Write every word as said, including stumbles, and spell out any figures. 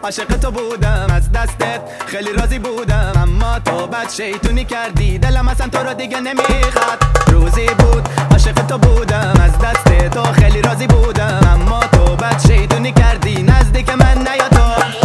عاشق تو بودم، از دستت خیلی راضی بودم، اما تو بد شیطونی کردی، دلم اصلا تو رو دیگه نمیخواد. روزی بود عاشق تو بودم، از دست تو خیلی راضی بودم، اما تو بد شیطونی کردی، نزدیک من نیا تو.